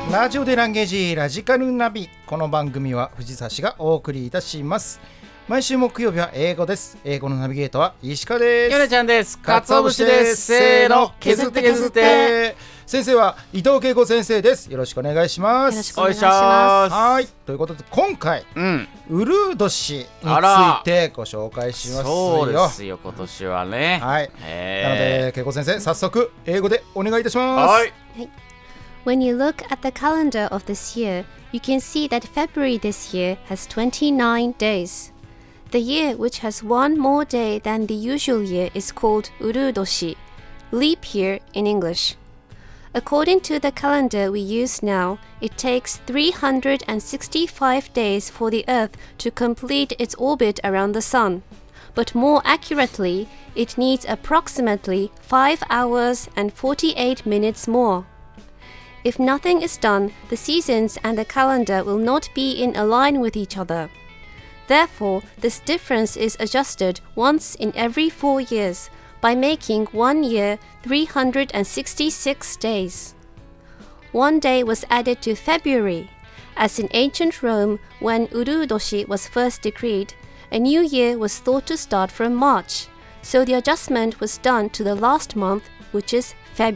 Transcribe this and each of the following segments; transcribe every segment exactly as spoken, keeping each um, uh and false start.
ラジオでランゲージラジカルナビ。この番組は藤差がお送りいたします。毎週木曜日は英語です。英語のナビゲートは石川です。 ヨネちゃんです。かつお節です。せーの、削って削って。 先生は伊藤恵子先生です。よろしくお願いします。 よろしくお願いします。 はい、ということで今回、 うん、 ウルー年についてご紹介しますよ。 そうですよ、今年はね。 はい、なので恵子先生、早速英語でお願いいたします。 はい。 When you look at the calendar of this year, you can see that February this year has twenty-nine days. The year which has one more day than the usual year is called Urudoshi, leap year in English. According to the calendar we use now, it takes three hundred sixty-five days for the Earth to complete its orbit around the Sun. But more accurately, it needs approximately five hours and forty-eight minutes more. If nothing is done, the seasons and the calendar will not be in a line with each other. Therefore, this difference is adjusted once in every four years by making one year three hundred sixty-six days. One day was added to February. As in ancient Rome, when Urudoshi was first decreed, a new year was thought to start from March, so the adjustment was done to the last month, which is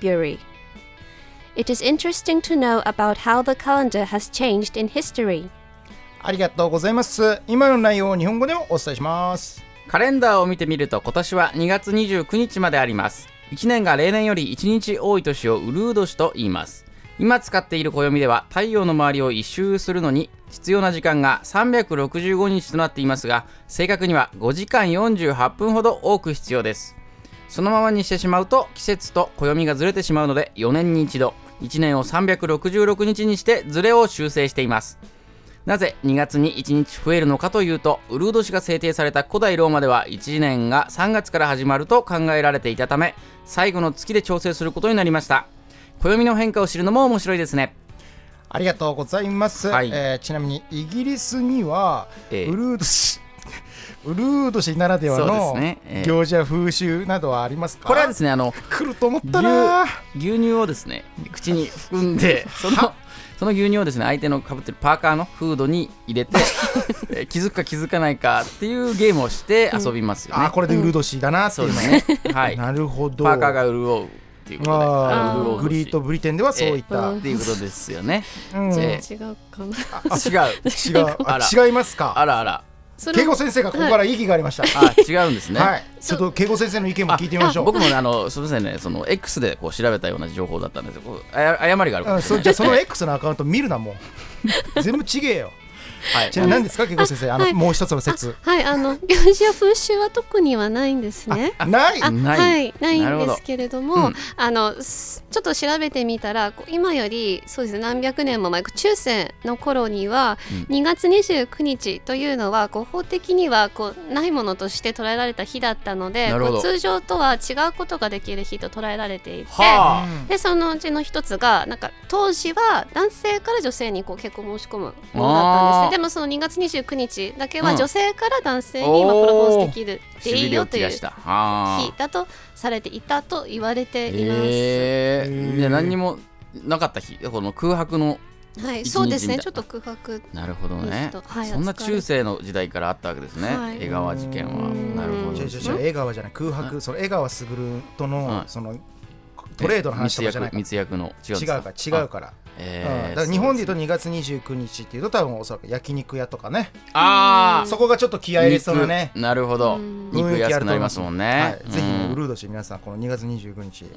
February.It is interesting to know about how the calendar has changed in history. ありがとうございます。今の内容を日本語でもお伝えします。 カレンダーを見てみると今年はにがつにじゅうくにちまであります。いちねんが例年よりいちにち多い年をウルー年と言います。今使っている暦では太陽の周りを一周するのに必要な時間がさんびゃくろくじゅうごにちとなっていますが、正確にはごじかんよんじゅうはっぷんほど多く必要です。そのままにしてしまうと季節と暦がずれてしまうので、よねんに一度いちねんをさんびゃくろくじゅうろくにちにしてズレを修正しています。なぜにがつにいちにち増えるのかというと、ウルー年が制定された古代ローマではいちねんがさんがつから始まると考えられていたため、最後の月で調整することになりました。暦の変化を知るのも面白いですね。 ありがとうございます。はい、えー、ちなみにイギリスには、えー、ウルー年ウルー年ならではの行事や風習などはありますか？ これはですね、あの来ると思ったな。 牛, 牛乳をですね口に含んでそのその牛乳をですね相手の被ってるパーカーのフードに入れて気づくか気づかないかっていうゲームをして遊びますよね。 うん、あ、これでウルー年だなっていうね。 そうですね。はい。 なるほど。 パーカーが潤うっていうことで、 あグリーとブリテンではそういった、 えー、っていうことですよね。 うん、えー、違うかな。 あ、違う違うあ違いますか。 あらあら。 恵子先生がここから意義がありました。 はい、あ、違うんですね。 はい、ちょっと恵子先生の意見も聞いてみましょう。 僕もね、あのすみませんね、その X でこう調べたような情報だったんですけど、誤りがあるかもしれない。 じゃあその X のアカウント見るな、もう全部ちげえよ。はい、じゃあ何ですか、恵子先生、あの、はい、もう一つの説。 はい、あの行事や風習は特にはないんですね。 ないあない、はい、ないんですけれども、 どうん、 あのちょっと調べてみたら、今よりそうですね、何百年も前、中世の頃には、うん、にがつにじゅうくにちというのはこう法的にはこうないものとして捉えられた日だったので、こう通常とは違うことができる日と捉えられていて、でそのうちの一つがなんか当時は男性から女性にこう結婚申し込むものだったんですね。でもそのにがつにじゅうくにちだけは女性から男性にプロポーズできるっていいよという日だとされていたと言われています。 えー、じゃあ何にもなかった日、この空白のはい、そうですね、ちょっと空白。 なるほどね、 はい、 そんな中世の時代からあったわけですね、はい、江川事件は。なるほど。 じゃあ江川じゃない、空白、その江川卓との、はい、そのトレードの話とかじゃないか。 密約の違う違うから違うから。えーうん、だから日本でいうとにがつにじゅうくにちっていうと多分おそらく焼肉屋とかね、 あそこがちょっと気合い入れそうなね。 なるほど、肉安くなりますもんね。 はい、ぜひウルー年皆さんこのにがつにじゅうくにち、うん、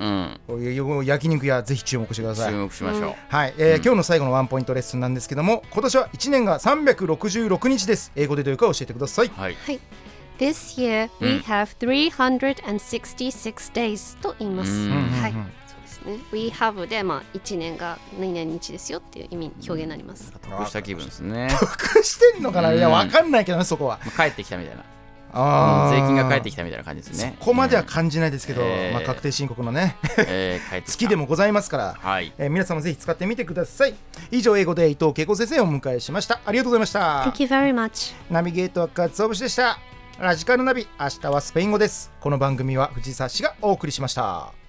焼肉屋ぜひ注目してください。 注目しましょう。 はい、えーうん、今日の最後のワンポイントレッスンなんですけども、今年はいちねんがさんびゃくろくじゅうろくにちです。英語でどういうか教えてください。 はい、 はい、This year we have three hundred sixty-six days と言います。うん、はい、We have で、まあ、いちねんが何々日ですよっていう意味表現になります。 得した気分ですね。 得してんのかな、いや分かんないけどね、そこは。 帰ってきたみたいな、 あ税金が帰ってきたみたいな感じですね。 そこまでは感じないですけど、えーまあ、確定申告のね、えー、月でもございますから、はい、えー、皆さんもぜひ使ってみてください。以上、英語で伊藤恵子先生をお迎えしました。ありがとうございました。 Thank you very much。 ナビゲートはかつお節でした。ラジカルナビ、明日はスペイン語です。この番組は藤井差がお送りしました。